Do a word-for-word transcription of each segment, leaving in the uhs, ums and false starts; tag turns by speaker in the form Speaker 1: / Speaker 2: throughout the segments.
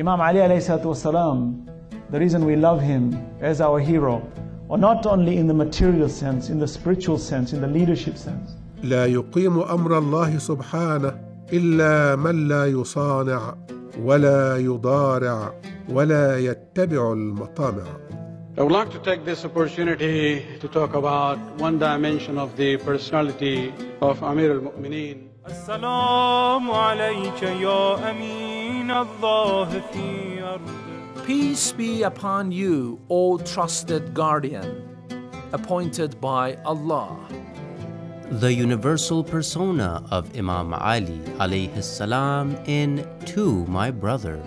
Speaker 1: Imam Ali alayhi salatu wasalam, the reason we love him as our hero, or not only in the material sense, in the spiritual sense, in the leadership sense.
Speaker 2: لا يقيم أمر الله سبحانه إلا من لا يصانع ولا يضارع ولا يتبع المطامع.
Speaker 3: I would like to take this opportunity to talk about one dimension of the personality of Amir al-Mu'mineen.
Speaker 4: As-salamu alayka ya amin Allah fi ardi.
Speaker 5: Peace be upon you, O trusted guardian, appointed by Allah.
Speaker 6: The universal persona of Imam Ali alayhi salam in To My Brother.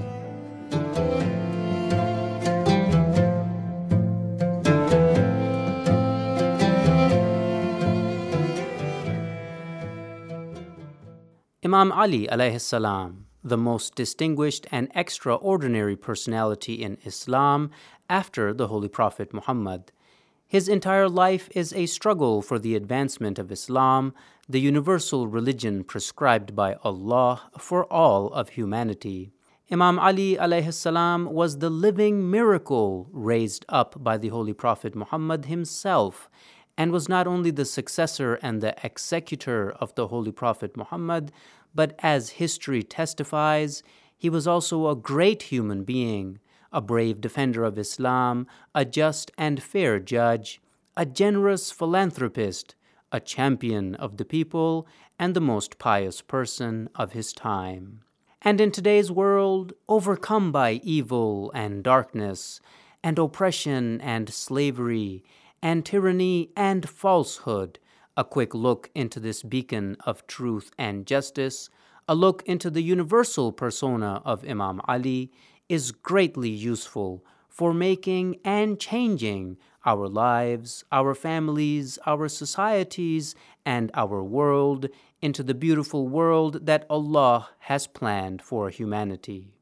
Speaker 6: Imam Ali alayhi salam, the most distinguished and extraordinary personality in Islam after the Holy Prophet Muhammad. His entire life is a struggle for the advancement of Islam, the universal religion prescribed by Allah for all of humanity. Imam Ali alayhi salam was the living miracle raised up by the Holy Prophet Muhammad himself, and was not only the successor and the executor of the Holy Prophet Muhammad, but as history testifies, he was also a great human being, a brave defender of Islam, a just and fair judge, a generous philanthropist, a champion of the people, and the most pious person of his time. And in today's world, overcome by evil and darkness, and oppression and slavery, and tyranny and falsehood, a quick look into this beacon of truth and justice, a look into the universal persona of Imam Ali, is greatly useful for making and changing our lives, our families, our societies, and our world into the beautiful world that Allah has planned for humanity.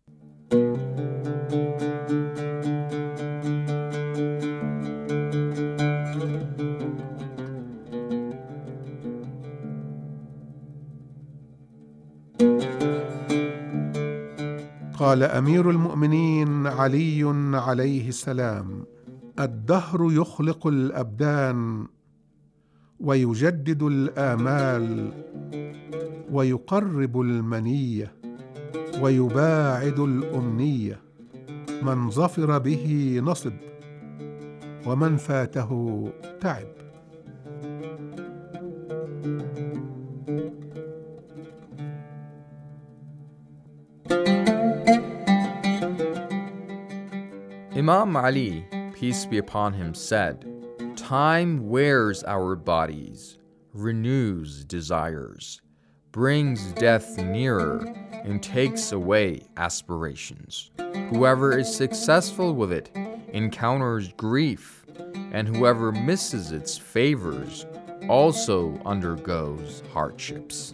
Speaker 2: قال أمير المؤمنين علي عليه السلام: الدهر يخلق الأبدان ويجدد الآمال ويقرب المنية ويباعد الأمنية، من ظفر به نصب ومن فاته تعب.
Speaker 7: Imam Ali, peace be upon him, said, "Time wears our bodies, renews desires, brings death nearer, and takes away aspirations. Whoever is successful with it encounters grief, and whoever misses its favors also undergoes hardships."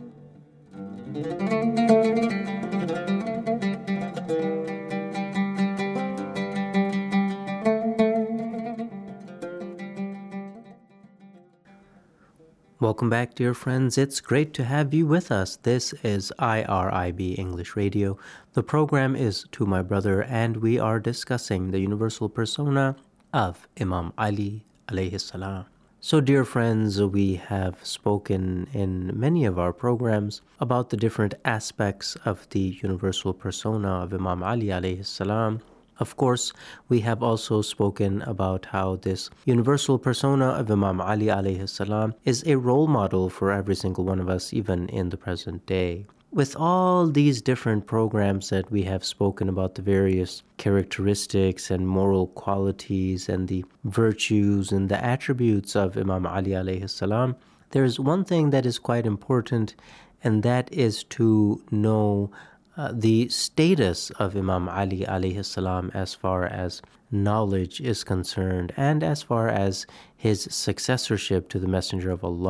Speaker 6: Welcome back, dear friends. It's great to have you with us. This is I R I B English Radio. The program is To My Brother, and we are discussing the universal persona of Imam Ali alayhi salam. So, dear friends, we have spoken in many of our programs about the different aspects of the universal persona of Imam Ali alayhi salam. Of course, we have also spoken about how this universal persona of Imam Ali alayhi salam is a role model for every single one of us, even in the present day. With all these different programs that we have spoken about the various characteristics and moral qualities and the virtues and the attributes of Imam Ali alayhi salam, there's one thing that is quite important, and that is to know Uh, the status of Imam Ali alayhi salam as far as knowledge is concerned, and as far as his successorship to the Messenger of Allah,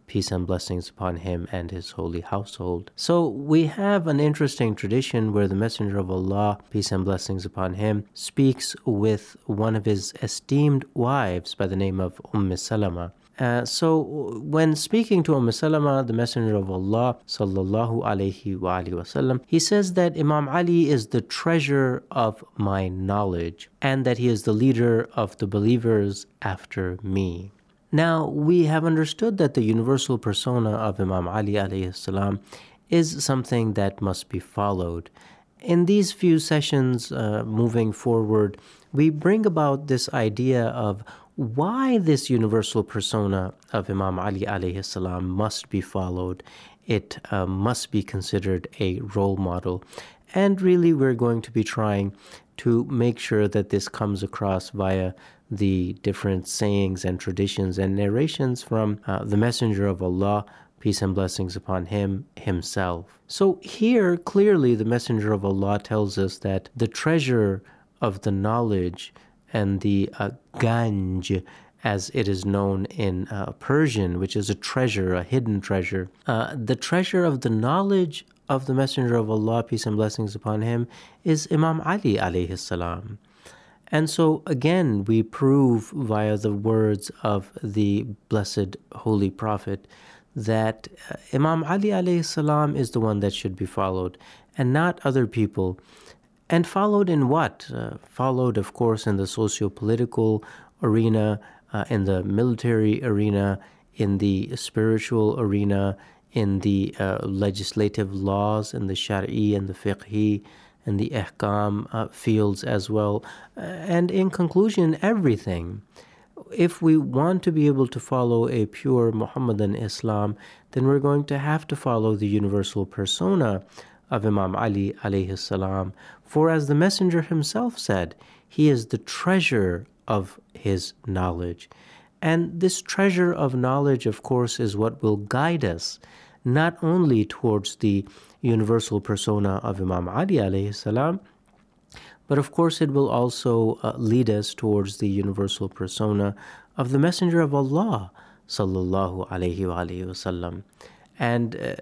Speaker 6: peace and blessings upon him and his holy household. So we have an interesting tradition where the Messenger of Allah, peace and blessings upon him, speaks with one of his esteemed wives by the name of Umm Salama. Uh, so when speaking to Umm Salama, the Messenger of Allah sallallahu alayhi wa alihi wasallam, he says that Imam Ali is the treasure of my knowledge and that he is the leader of the believers after me. Now, we have understood that the universal persona of Imam Ali alayhi salam is something that must be followed. In these few sessions uh, moving forward, we bring about this idea of why this universal persona of Imam Ali alayhi salam must be followed. It uh, must be considered a role model. And really, we're going to be trying to make sure that this comes across via the different sayings and traditions and narrations from uh, the Messenger of Allah, peace and blessings upon him, himself. So here, clearly, the Messenger of Allah tells us that the treasure of the knowledge and the uh, ganj, as it is known in uh, Persian, which is a treasure, a hidden treasure. Uh, the treasure of the knowledge of the Messenger of Allah, peace and blessings upon him, is Imam Ali alayhi salam. And so again, we prove via the words of the blessed Holy Prophet that uh, Imam Ali alayhi salam is the one that should be followed and not other people. And followed in what? Uh, followed, of course, in the socio-political arena, uh, in the military arena, in the spiritual arena, in the uh, legislative laws, in the shari'i and the fiqhi, and the ihkam uh, fields as well. Uh, and in conclusion, everything. If we want to be able to follow a pure Muhammadan Islam, then we're going to have to follow the universal persona of Imam Ali alayhi salam. For as the Messenger himself said, he is the treasure of his knowledge. And this treasure of knowledge, of course, is what will guide us not only towards the universal persona of Imam Ali alayhi salam, but of course it will also uh, lead us towards the universal persona of the Messenger of Allah sallallahu alayhi wa alayhi wasallam. And uh,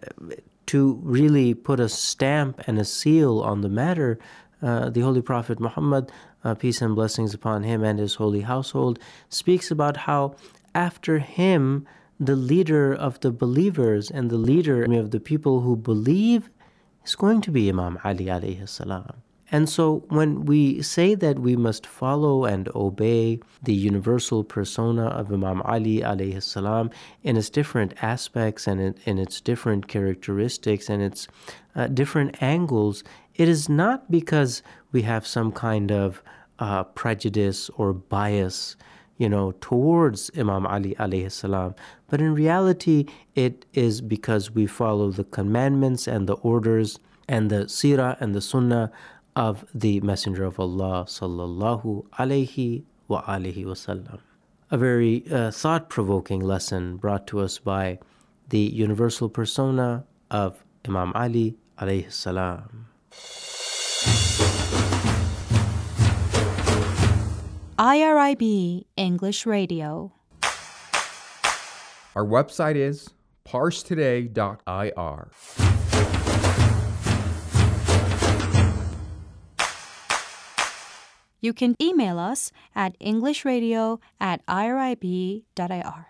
Speaker 6: to really put a stamp and a seal on the matter, uh, the Holy Prophet Muhammad, uh, peace and blessings upon him and his holy household, speaks about how after him, the leader of the believers and the leader of the people who believe is going to be Imam Ali alayhi salam. And so when we say that we must follow and obey the universal persona of Imam Ali alayhi salam in its different aspects and in, in its different characteristics and its uh, different angles, it is not because we have some kind of uh, prejudice or bias, you know, towards Imam Ali alayhi salam, but in reality it is because we follow the commandments and the orders and the seerah and the sunnah of the Messenger of Allah sallallahu alayhi wa alihi wasallam. A very uh, thought-provoking lesson brought to us by the universal persona of Imam Ali alayhi salam.
Speaker 8: I R I B English Radio.
Speaker 7: Our website is parse today dot I R.
Speaker 8: You can email us at englishradio at I R I B dot I R.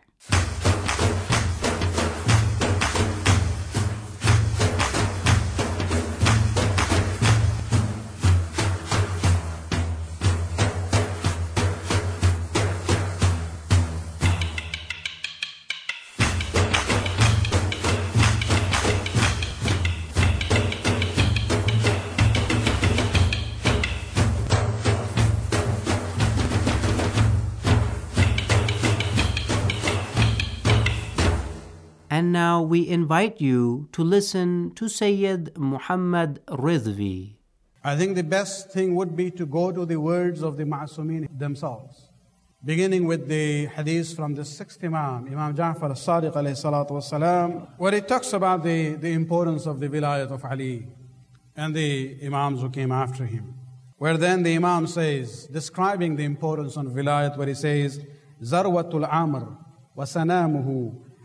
Speaker 6: And now we invite you to listen to Sayyid Muhammad Ridvi.
Speaker 3: I think the best thing would be to go to the words of the Ma'asumin themselves, beginning with the hadith from the sixth Imam, Imam Ja'far al-Sadiq alayhi salatu wasalam, where it talks about the, the importance of the wilayat of Ali and the Imams who came after him. Where then the Imam says, describing the importance of wilayat, where he says, Zarwatul Amr wa sanamuhu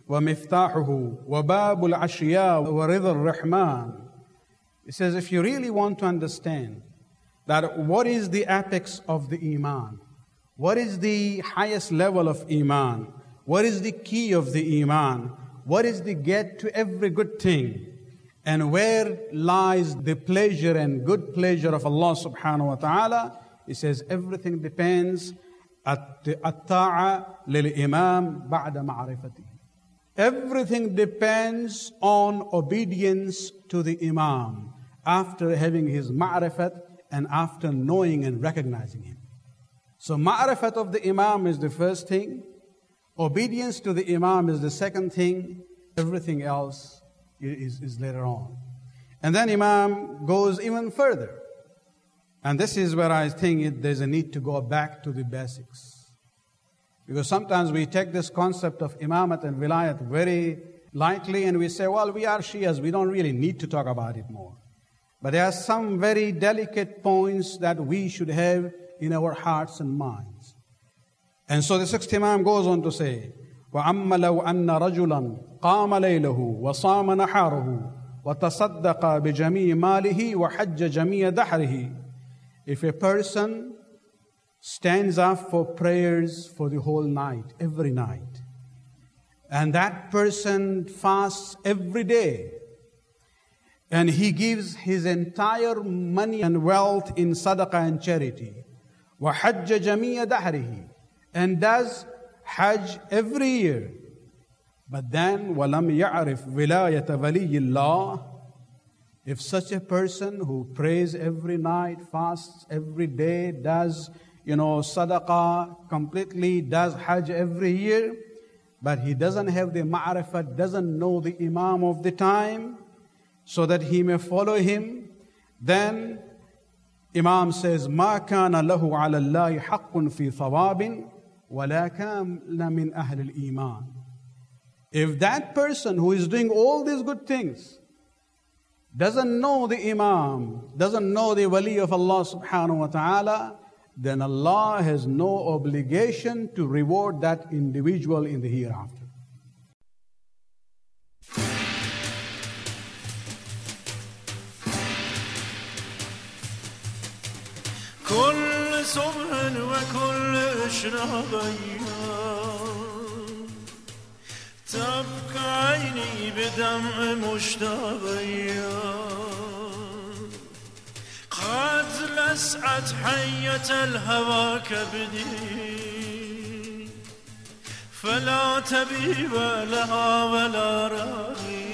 Speaker 3: وَمِفْتَاحُهُ وَبَابُ الْعَشْيَاءِ وَرِضَى الرَّحْمَنِ. It says, if you really want to understand that what is the apex of the Iman, what is the highest level of Iman, what is the key of the Iman, what is the gate to every good thing, and where lies the pleasure and good pleasure of Allah subhanahu wa ta'ala, He says everything depends at the at-ta'a lil-imam ba'da ma'rifati. Everything depends on obedience to the Imam after having his ma'rifat and after knowing and recognizing him. So ma'rifat of the Imam is the first thing, obedience to the Imam is the second thing, everything else is, is later on. And then Imam goes even further. And this is where I think it, there's a need to go back to the basics. Because sometimes we take this concept of Imamat and Vilayat very lightly and we say, well, we are Shias, we don't really need to talk about it more. But there are some very delicate points that we should have in our hearts and minds. And so the sixth Imam goes on to say, وَأَمَّ لَوْ أَنَّ رَجُلًا قَامَ لَيْلَهُ وَصَامَ نَحَارَهُ وَتَصَدَّقَ بِجَمِيعِ مَالِهِ وَحَجَّ جَمِيعَ دَحْرِهِ. If a person stands up for prayers for the whole night, every night, and that person fasts every day, and he gives his entire money and wealth in sadaqah and charity, وَحَجَّ جَمِيعَ دَحْرِهِ, and does Hajj every year, but then وَلَمْ يَعْرِفْ وِلَايَةَ وَلِيِّ اللَّهِ. If such a person who prays every night, fasts every day, does, you know, sadaqah completely, does Hajj every year, but he doesn't have the ma'rifat, doesn't know the Imam of the time, so that he may follow him, then Imam says, مَا كَانَ لَهُ عَلَى اللَّهِ حَقٌّ فِي ثَوَابٍ وَلَا كَانَ مِنْ أَهْلِ الْإِيمَانِ. If that person who is doing all these good things doesn't know the Imam, doesn't know the Wali of Allah subhanahu wa ta'ala, then Allah has no obligation to reward that individual in the hereafter.
Speaker 9: كل صبح وكل إشراق تبكى عيني بدمع مشتاق قد لسعت حية الهوى كبدي فلا تبي لها ولا راغي.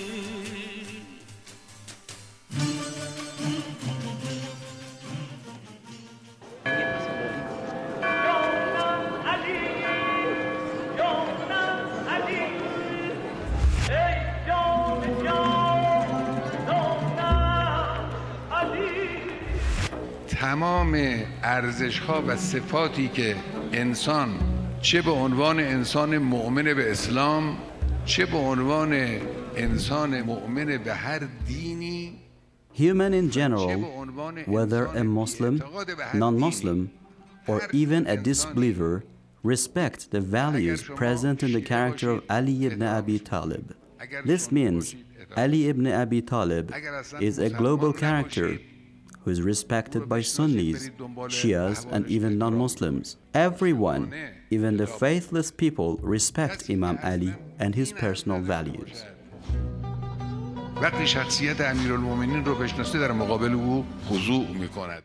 Speaker 10: تمام ارزش‌ها و صفاتی که انسان چه به عنوان انسان مؤمن به اسلام چه به عنوان انسان مؤمن به هر دینی
Speaker 11: Human in general, whether a Muslim, non-Muslim, or even a disbeliever, respect the values present in the character of Ali ibn Abi Talib. This means Ali ibn Abi Talib is a global character who is respected by Sunnis, Shias, and even non-Muslims. Everyone, even the faithless people, respect Imam Ali and his personal values.
Speaker 10: وقتی شخصیت امیرالمومنین رو بشناسه در مقابل او خضوع میکند.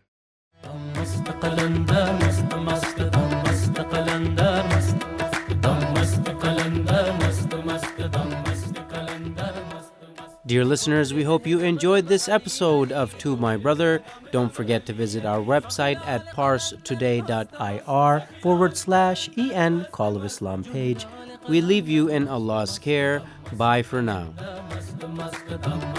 Speaker 6: Dear listeners, we hope you enjoyed this episode of To My Brother. Don't forget to visit our website at parstoday.ir forward slash en Call of Islam page. We leave you in Allah's care. Bye for now.